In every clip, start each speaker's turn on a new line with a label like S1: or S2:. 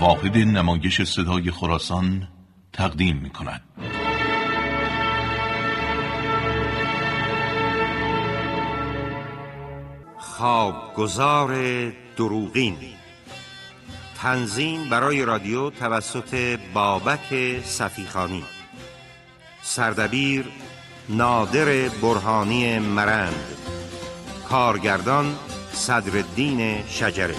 S1: واحد نمایش صدای خراسان تقدیم می‌کند.
S2: خوابگزار دروغین، تنظیم برای رادیو توسط بابک صفیخانی، سردبیر نادر برهانی مرند، کارگردان صدرالدین شجره.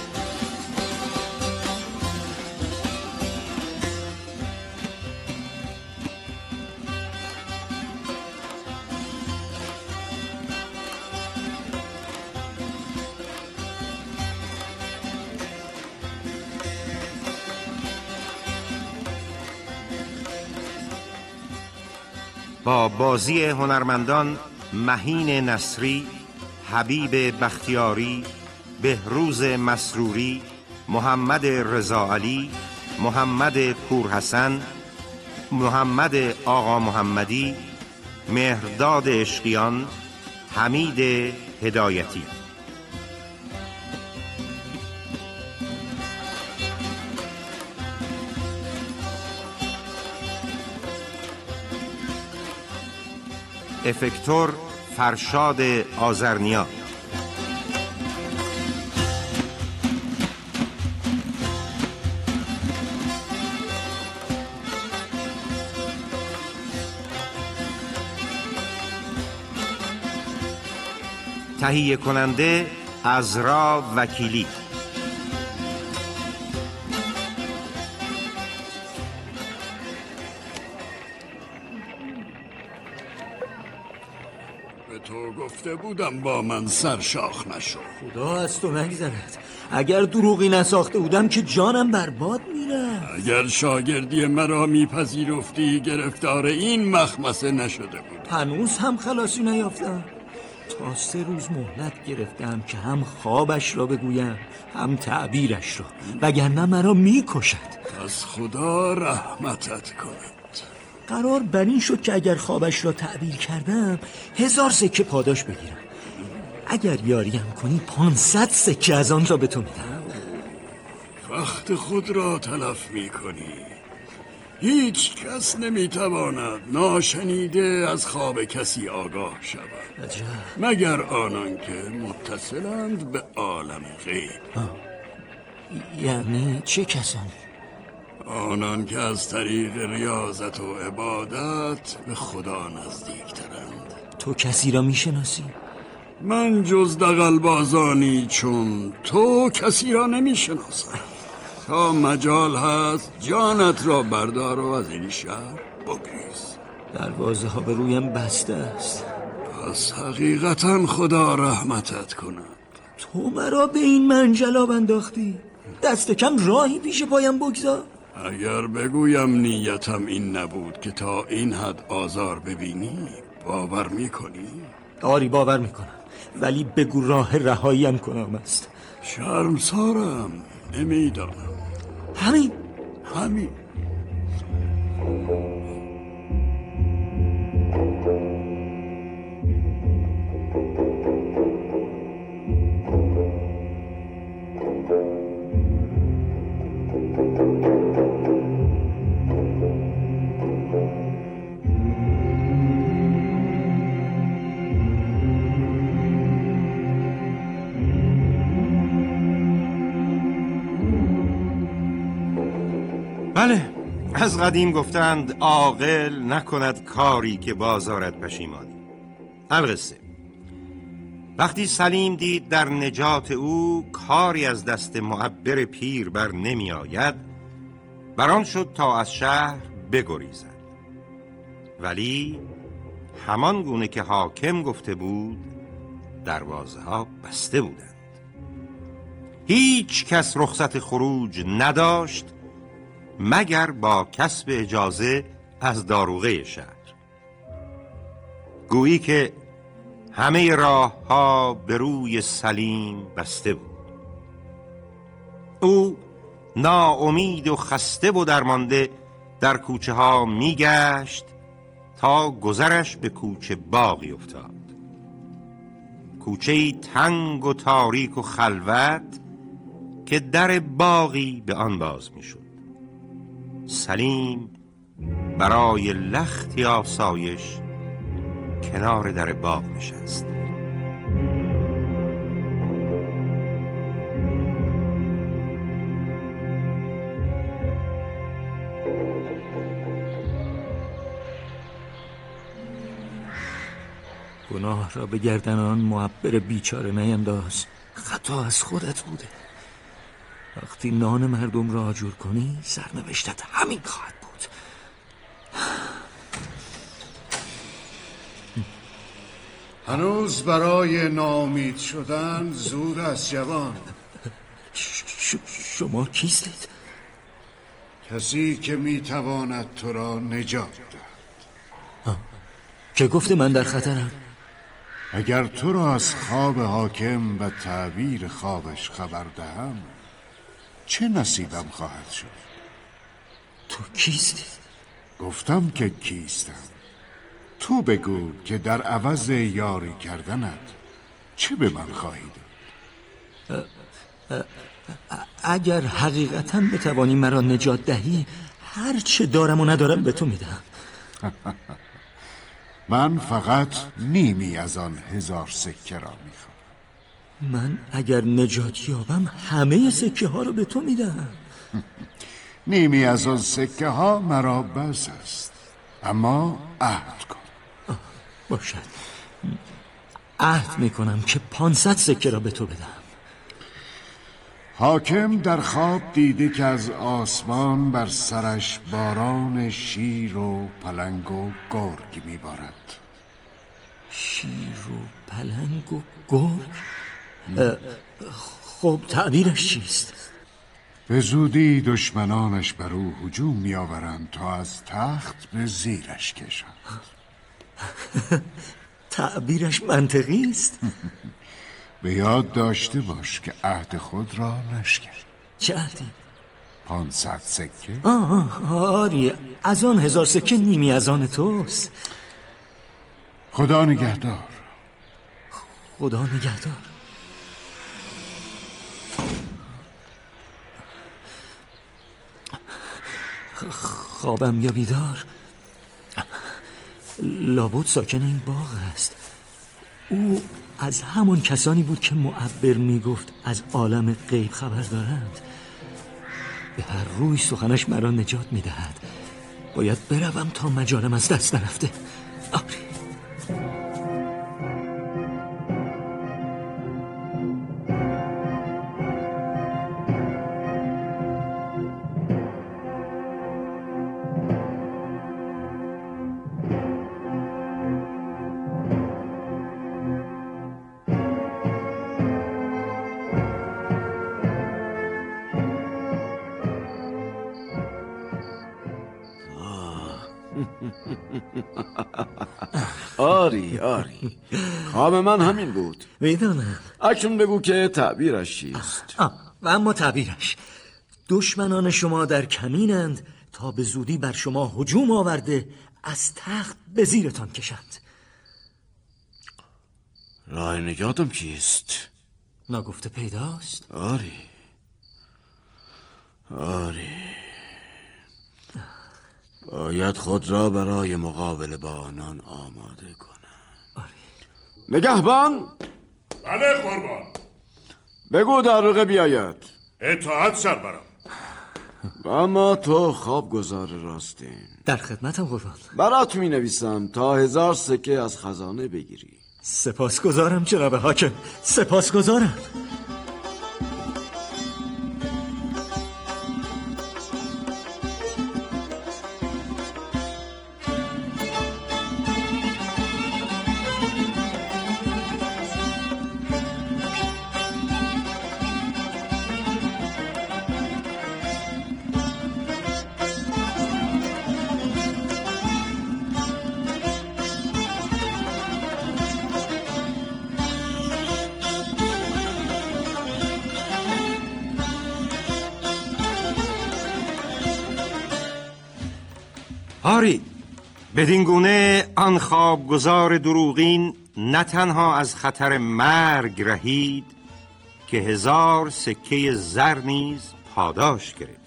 S2: با بازی هنرمندان مهین نصری، حبیب بختیاری، بهروز مسروری، محمد رضا علی، محمد پورحسن، محمد آقا محمدی، مهرداد عشقیان، حمید هدایتی. افکتور فرشاد آذرنیا. تهیه کننده عزرا وکیلی.
S3: تو گفته بودم با من سرشاخ نشو.
S4: خدا از تو نگذرد. اگر دروغی نساخته بودم که جانم برباد میره.
S3: اگر شاگردی مرا میپذیرفتی گرفتار این مخمسه نشده بود.
S4: هنوز هم خلاصی نیافتم. تا 3 روز مهلت گرفتم که هم خوابش را بگویم هم تعبیرش را، وگرنه مرا میکشد.
S3: از خدا رحمتت کند.
S4: قرار بر این شد که اگر خوابش را تعبیر کردم 1000 سکه پاداش بگیرم. اگر یاریم کنی 500 سکه از آن را به تو میدم.
S3: وقت خود را تلف میکنی. هیچ کس نمیتواند ناشنیده از خواب کسی آگاه شود مگر آنان که متصلند به عالم غیب.
S4: یعنی چه کسانی؟
S3: آنان که از طریق ریاضت و عبادت به خدا نزدیکترند.
S4: تو کسی را میشناسی؟
S3: من جز دغلبازانی چون تو کسی را نمیشناسم. تا مجال هست جانت را بردار و از این شهر بگریز.
S4: دروازه ها به رویم بسته است.
S3: پس حقیقتا خدا رحمتت کند.
S4: تو مرا به این منجلاب انداختی. دست کم راهی پیش پایم بگذار.
S3: اگر بگویم نیتم این نبود که تا این حد آزار ببینی باور میکنی؟
S4: آری باور میکنم، ولی بگو راه رهاییم کنم است.
S3: شرمسارم، نمیدانم.
S4: همین
S2: بله، از قدیم گفتند عاقل نکند کاری که بازارد پشیمانی. القصه وقتی سلیم دید در نجات او کاری از دست معبر پیر بر نمی آید، بران شد تا از شهر بگریزد. ولی همان گونه که حاکم گفته بود دروازه ها بسته بودند. هیچ کس رخصت خروج نداشت مگر با کسب اجازه از داروغه شهر. گویی که همه راه ها به روی سلیم بسته بود. او ناامید و خسته و درمانده در کوچه ها می گشت تا گذرش به کوچه باغی افتاد. کوچه‌ای تنگ و تاریک و خلوت که در باغی به آن باز میشد. سلیم برای لختی آسایش کنار در باغ نشست.
S4: گناه را به گردن آن معبر بیچاره نینداز. خطا از خودت بوده. وقتی نان مردم را آجور کنی سرنوشتت همین خواهد بود.
S3: هنوز برای ناامید شدن زود است جوان.
S4: شما کیستید؟
S3: کسی که میتواند تو را نجات دهد.
S4: که گفته من در خطرم؟
S3: اگر تو را از خواب حاکم و تعبیر خوابش خبر دهم چه نصیبم خواهد شد؟
S4: تو کیستی؟
S3: گفتم که کیستم. تو بگو که در عوض یاری کردنت چه به من خواهی داد؟
S4: اگر حقیقتاً بتوانی مرا نجات دهی هر چه دارم و ندارم به تو میدم.
S3: من فقط نیمی از آن 1000 سکه را میخوام.
S4: من اگر نجات یابم همه سکه ها رو به تو میدم.
S3: نیمی از آن سکه ها مرا بس است، اما عهد کن.
S4: باشد، عهد میکنم که 500 سکه را به تو بدم.
S3: حاکم در خواب دیده که از آسمان بر سرش باران شیر و پلنگ و گرگ میبارد.
S4: شیر و پلنگ و گرگ؟ خب تعبیرش چیست؟
S3: به زودی دشمنانش بر او هجوم میآورند تا از تخت به زیرش کشند.
S4: تعبیرش منطقی است؟
S3: به یاد داشته باش که عهد خود را نشکن.
S4: چه عهدی؟
S3: 500 سکه؟
S4: آری، از آن 1000 سکه نیمی از آن توست.
S3: خدا نگهدار.
S4: خدا نگهدار. خوابم یا بیدار؟ لابد ساکن این باغ است. او از همون کسانی بود که معبر میگفت از عالم غیب خبر دارند. به هر روی سخنش مرا نجات میدهد. باید بروم تا مجالم از دست نرفته. آری.
S5: آری خواب من همین بود.
S4: میدانم.
S5: اکنون بگو که تعبیرش چیست؟
S4: و اما تعبیرش: دشمنان شما در کمینند تا به زودی بر شما هجوم آورده از تخت به زیرتان کشند.
S5: راه نجاتم چیست؟
S4: ناگفته پیداست.
S5: آری باید خود را برای مقابله با آنان آماده کنم. نگهبان.
S6: بله قربان.
S5: بگو دروغه بیاید.
S6: اطاعت سربرم.
S5: اما تو خواب گزار راستین.
S4: در خدمتم قربان.
S5: برات می نویسم تا 1000 سکه از خزانه بگیری.
S4: سپاسگزارم جناب حاکم، سپاسگزارم.
S2: آری، بدین گونه آن خوابگزار دروغین نه تنها از خطر مرگ رهید، که 1000 سکه زر نیز پاداش گرفت.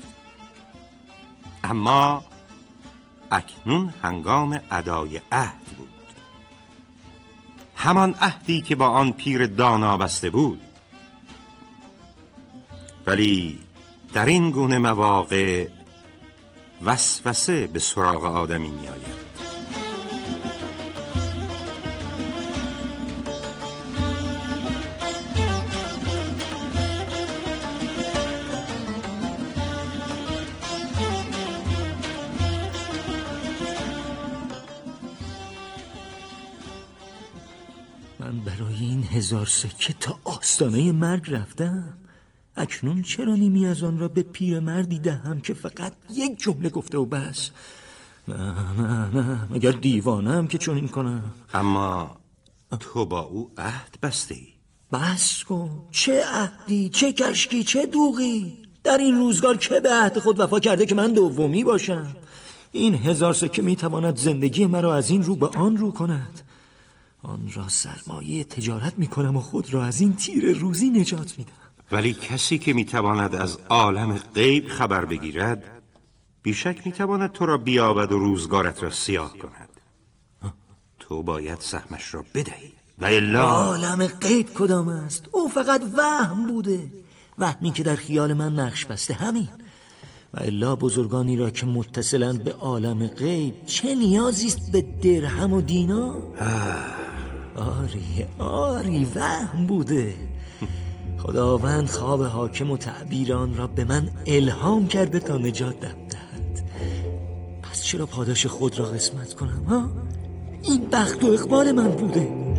S2: اما اکنون هنگام ادای عهد بود، همان عهدی که با آن پیر دانا بسته بود. ولی در این گونه مواقع وسوسه به سراغ آدمی می آید.
S4: من برای این 1000 سکه تا آستانه مرگ رفتم. اکنون چرا نیمی از آن را به پیرمردی دهم که فقط یک جمله گفته و بس؟ نه مگر دیوانم که چنین کنم؟
S2: اما تو با او عهد بسته ای.
S4: بس کن. چه عهدی، چه کشکی، چه دوغی؟ در این روزگار که به عهد خود وفا کرده که من دومی باشم؟ این 1000 سکه میتواند زندگی مرا از این رو به آن رو کند. آن را سرمایه تجارت میکنم و خود را از این تیر روزی نجات میدم.
S2: ولی کسی که میتواند از عالم غیب خبر بگیرد بیشک میتواند تو را بیابد و روزگارت را سیاه کند. تو باید سهمش را بدهی و الا...
S4: عالم غیب کدام است؟ او فقط وهم بوده، وهمی که در خیال من نقش بسته، همین. و الا بزرگانی را که متصلند به عالم غیب چه نیازیست به درهم و دینار؟ آری وهم بوده. خداوند خواب حاکم و تعبیر آن را به من الهام کرده تا نجات دهد. پس چرا پاداش خود را قسمت کنم ها؟ این بخت و اقبال من بوده.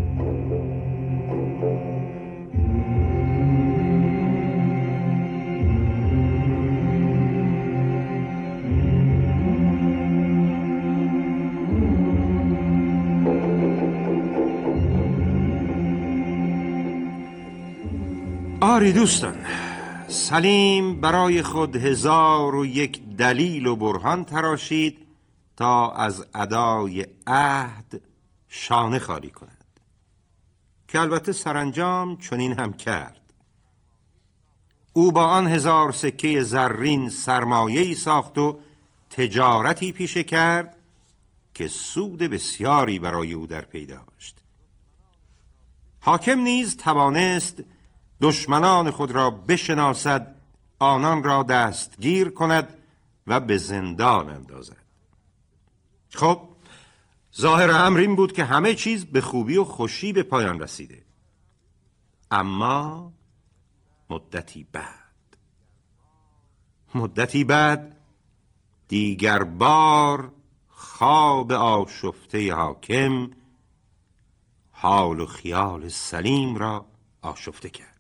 S2: آری دوستان، سلیم برای خود 1001 دلیل و برهان تراشید تا از ادای عهد شانه خالی کند، که البته سرانجام چنین هم کرد. او با آن 1000 سکه زرین سرمایه‌ای ساخت و تجارتی پیشه کرد که سود بسیاری برای او در پی داشت. حاکم نیز توانست دشمنان خود را بشناسد، آنان را دستگیر کند و به زندان اندازد. خب ظاهر امر این بود که همه چیز به خوبی و خوشی به پایان رسیده. اما مدتی بعد دیگر بار خواب آشفته حاکم حال و خیال سلیم را آشفته کرد.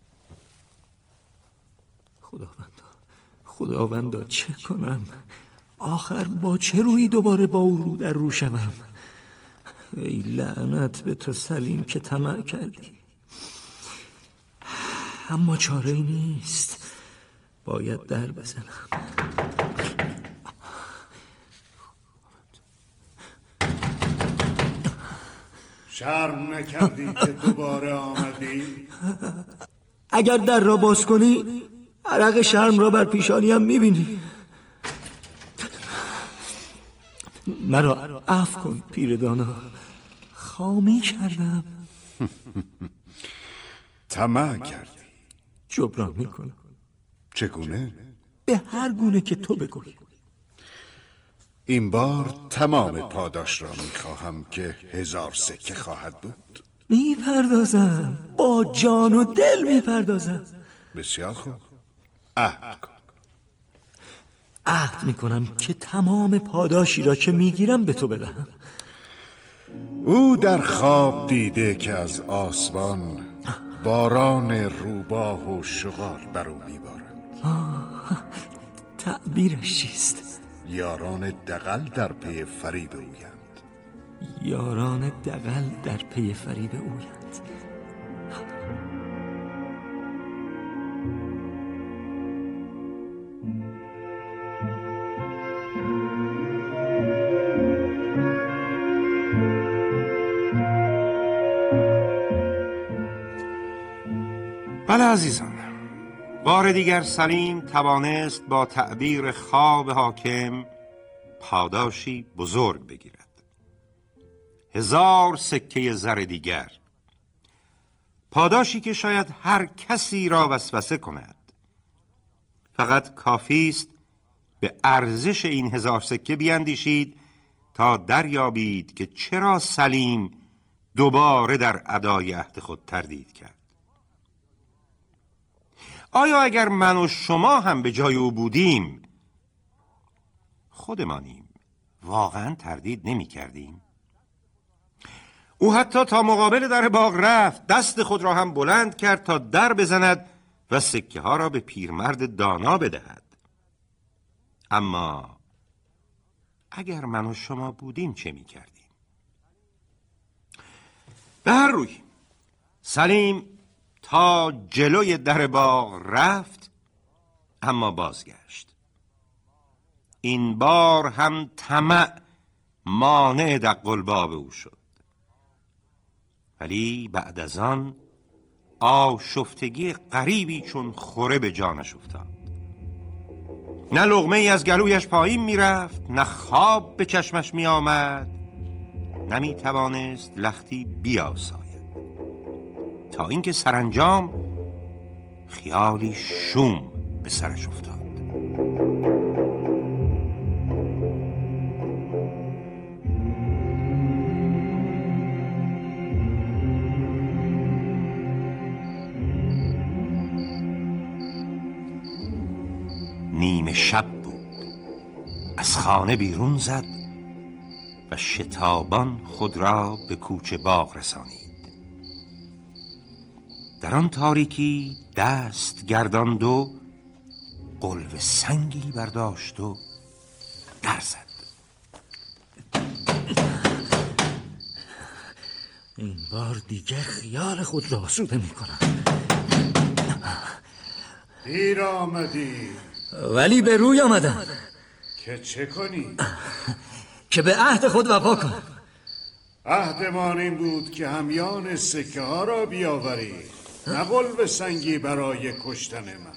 S4: خداوندا چه کنم؟ آخر با چه روی دوباره با او رو در رو شوم؟ ای لعنت به تو سلیم که طمع کردی. اما چاره ای نیست، باید در بزنم.
S6: شرم نکردی که دوباره آمدی؟
S4: اگر در را باز کنی عرق شرم را بر پیشانیم میبینی. مرا عفو کن پیر دانا، خامی کردم.
S6: طمع کردی؟
S4: جبران میکنم.
S6: چگونه؟
S4: به هر گونه که تو بگویی.
S6: این بار تمام پاداش را میخواهم که 1000 سکه خواهد بود.
S4: میپردازم، با جان و دل میپردازم.
S6: بسیار خوب، عهد کن.
S4: عهد میکنم که تمام پاداشی را که میگیرم به تو بدهم.
S6: او در خواب دیده که از آسمان باران روباه و شغال بر او میبارد.
S4: تعبیرش چیست؟
S6: یاران دغل در پی فریب اویند.
S4: یاران دغل در پی فریب اویند.
S2: بله عزیزان، بار دیگر سلیم توانست با تعبیر خواب حاکم پاداشی بزرگ بگیرد. 1000 سکه زر دیگر، پاداشی که شاید هر کسی را وسوسه کند. فقط کافی است به ارزش این 1000 سکه بیندیشید تا دریابید که چرا سلیم دوباره در ادای عهد خود تردید کرد. آیا اگر من و شما هم به جای او بودیم، خودمانیم، واقعا تردید نمی کردیم؟ او حتی تا مقابل در باغ رفت، دست خود را هم بلند کرد تا در بزند و سکه ها را به پیرمرد دانا بدهد. اما اگر من و شما بودیم چه می کردیم؟ به هر روی سلیم تا جلوی در باغ رفت، اما بازگشت. این بار هم طمع مانع دق الباب او شد. ولی بعد از آن آشفتگی غریبی چون خوره به جانش افتاد. نه لقمه ای از گلویش پایین می رفت، نه خواب به چشمش می آمد، نه می توانست لختی بیاساید، تا اینکه سرانجام خیالی شوم به سرش افتاد. نیمه شب بود. از خانه بیرون زد و شتابان خود را به کوچه باغ رسانید. در آن تاریکی دست گرداند و قلو سنگی برداشت و در زد.
S4: این بار دیگه خیال خود را آسوده می کنم.
S6: دیر آمدی.
S4: ولی به روی آمدم
S6: که چه کنی؟
S4: که به عهد خود وفا کنم.
S6: عهدمان این بود که همیان سکه ها را بیاوری، نه قلب سنگی برای کشتن من.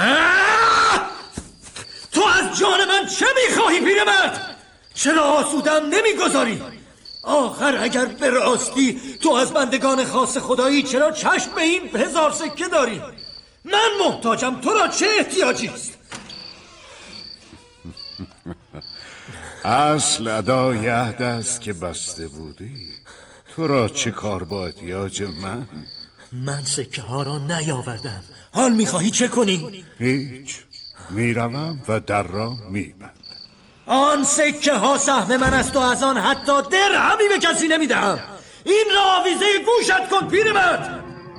S4: تو از جان من چه میخواهی پیرمرد؟ چرا آسودم نمیگذاری؟ آخر اگر به راستی تو از بندگان خاص خدایی، چرا چشم به این 1000 سکه داری؟ من محتاجم، تو را چه احتیاجی است؟
S6: اصل ادای عهد است که بسته بودی. تو را چه کار با احتیاج من؟
S4: من سکه ها را نیاوردم. حال میخواهی چه کنی؟
S6: هیچ، میروم و در را میبندم.
S4: آن سکه ها سهم من است و از آن حتی درهمی به کسی نمیدهم. این را آویزه گوشت کن پیرمرد.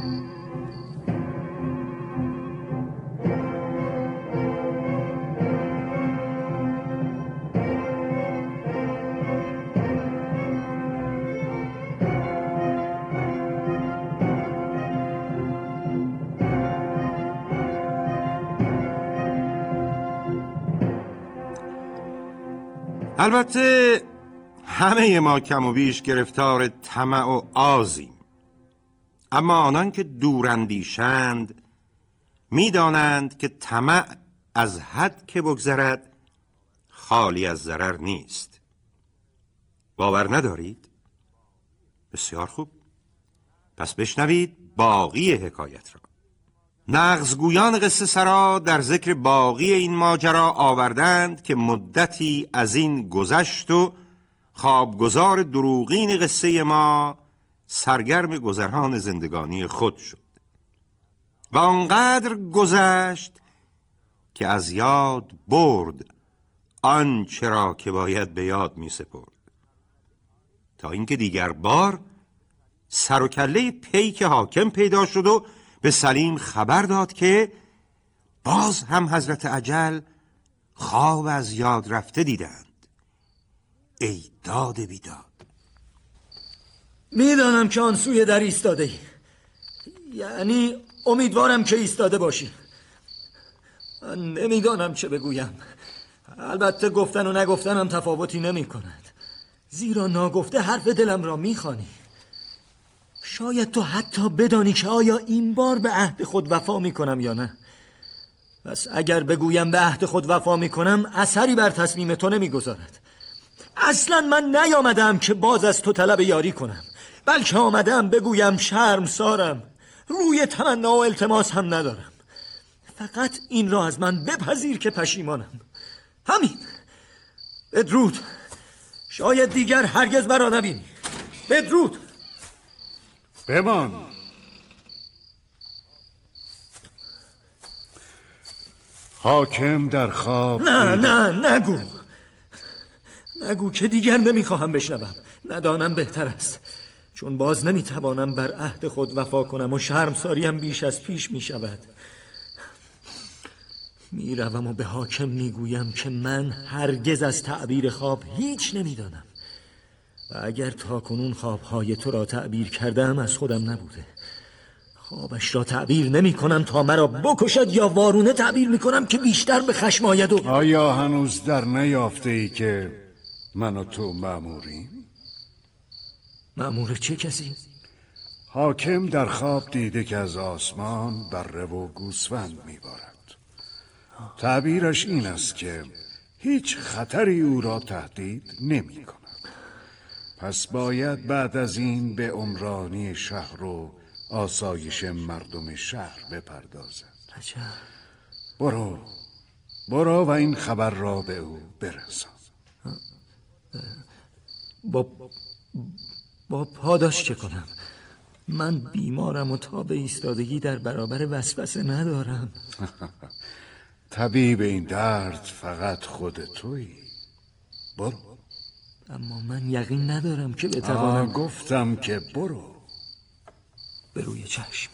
S2: البته همه ما کم و بیش گرفتار طمع و آزیم، اما آنان که دوراندیشند می‌دانند که طمع از حد که بگذرد خالی از ضرر نیست. باور ندارید؟ بسیار خوب، پس بشنوید باقی حکایت را. نغزگویان قصه سرا در ذکر باقی این ماجرا آوردند که مدتی از این گذشت و خوابگزار دروغین قصه ما سرگرم گذران زندگانی خود شد و آنقدر گذشت که از یاد برد آنچه را که باید به یاد می سپرد، تا اینکه دیگر بار سر و کله پیک حاکم پیدا شد و به سلیم خبر داد که باز هم حضرت اجل خواب از یاد رفته دیدند. ای داد بیداد.
S4: میدانم که آن سوی در ایستاده ای، یعنی امیدوارم که ایستاده باشی. من نمیدانم چه بگویم. البته گفتن و نگفتنم تفاوتی نمی کند، زیرا ناگفته حرف دلم را میخوانی. شاید تو حتی بدانی که آیا این بار به عهد خود وفا میکنم یا نه. پس اگر بگویم به عهد خود وفا میکنم اثری بر تصمیم تو نمیگذارد. اصلا من نیامدم که باز از تو طلب یاری کنم، بلکه آمدم بگویم شرمسارم، روی تمنا و التماس هم ندارم. فقط این را از من بپذیر که پشیمانم. همین. بدرود. شاید دیگر هرگز مرا نبینی. بدرود.
S6: بمان. حاکم در خواب.
S4: نه نگو که دیگر نمیخواهم بشنوم. ندانم بهتر است، چون باز نمیتوانم بر عهد خود وفا کنم و شرمساریم بیش از پیش میشود. میروم و به حاکم میگویم که من هرگز از تعبیر خواب هیچ نمیدانم و اگر تاکنون خوابهای تو را تعبیر کردم از خودم نبوده. خوابش را تعبیر نمی کنم تا مرا بکشد یا وارونه تعبیر می کنم که بیشتر به خشم آید. و
S6: آیا هنوز در نیافته ای که من و تو مأموریم؟
S4: مأمور چه کسی؟
S6: حاکم در خواب دیده که از آسمان بره و گوسفند میبارد. تعبیرش این است که هیچ خطری او را تهدید نمی کند. پس باید بعد از این به عمرانی شهر و آسایش مردم شهر بپردازد. برو و این خبر را به او برسان.
S4: با پاداش چه کنم؟ من بیمارم و تاب ایستادگی در برابر وسوسه ندارم.
S6: طبیب این درد فقط خود تویی. برو.
S4: اما من یقین ندارم که بتوانم.
S6: گفتم که برو.
S4: به روی چشم.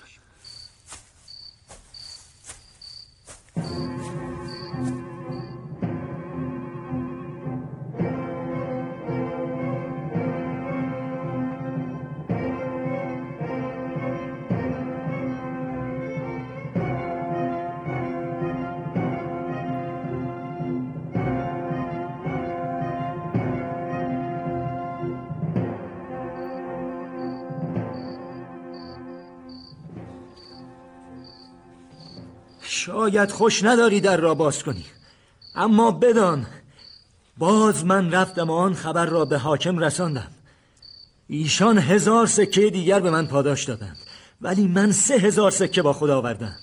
S4: شاید خوش نداری در را باز کنی، اما بدان باز من رفتم و آن خبر را به حاکم رساندم. ایشان 1000 سکه دیگر به من پاداش دادند، ولی من 3000 سکه با خود آوردم.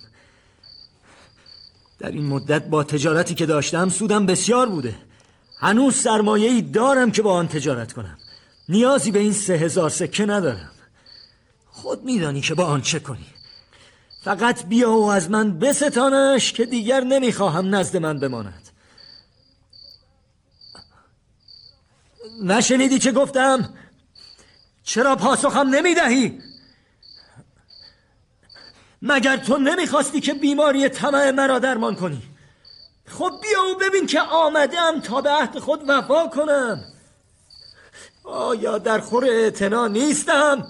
S4: در این مدت با تجارتی که داشتم سودم بسیار بوده. هنوز سرمایه‌ای دارم که با آن تجارت کنم. نیازی به این 3000 سکه ندارم. خود میدانی که با آن چه کنی. فقط بیا و از من بستانش که دیگر نمیخواهم نزد من بماند. نشنیدی چه گفتم؟ چرا پاسخم نمیدهی؟ مگر تو نمیخواستی که بیماری طمع مرا درمان کنی؟ خب بیا و ببین که آمدم تا به عهد خود وفا کنم. آیا در خور اعتنا نیستم؟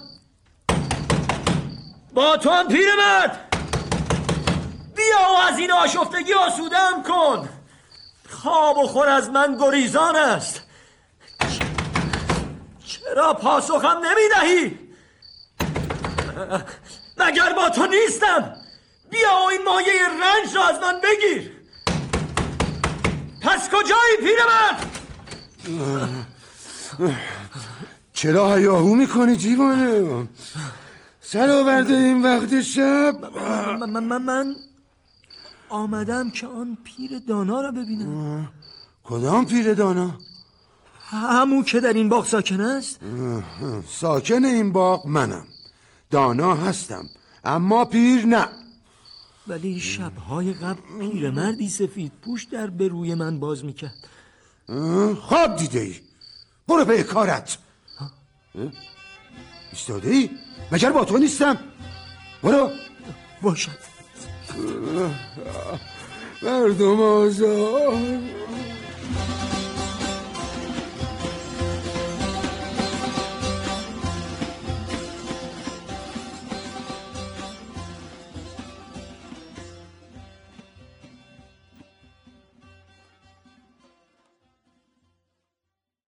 S4: با تو هم پیرمرد، بیا و از این آشفتگی آسوده‌ام کن. خواب و خور از من گریزان است. چرا پاسخم نمیدهی؟ مگر با تو نیستم؟ بیا و این مایه رنج را از من بگیر. پس کجایی پیرمرد؟
S7: چرا هیاهو میکنی دیوانه؟ سر آورده این وقت شب؟
S4: من آمدم که آن پیر دانا را ببینم.
S7: کدام پیر دانا؟
S4: همون که در این باغ ساکن است.
S7: ساکن این باغ منم، دانا هستم، اما پیر نه.
S4: ولی شبهای قبل پیرمردی سفید پوش در به روی من باز میکرد.
S7: خواب دیده ای؟ برو به کارت. ایستاده ای؟ مگر با تو نیستم؟ برو.
S4: باشد.
S7: مردم آزار.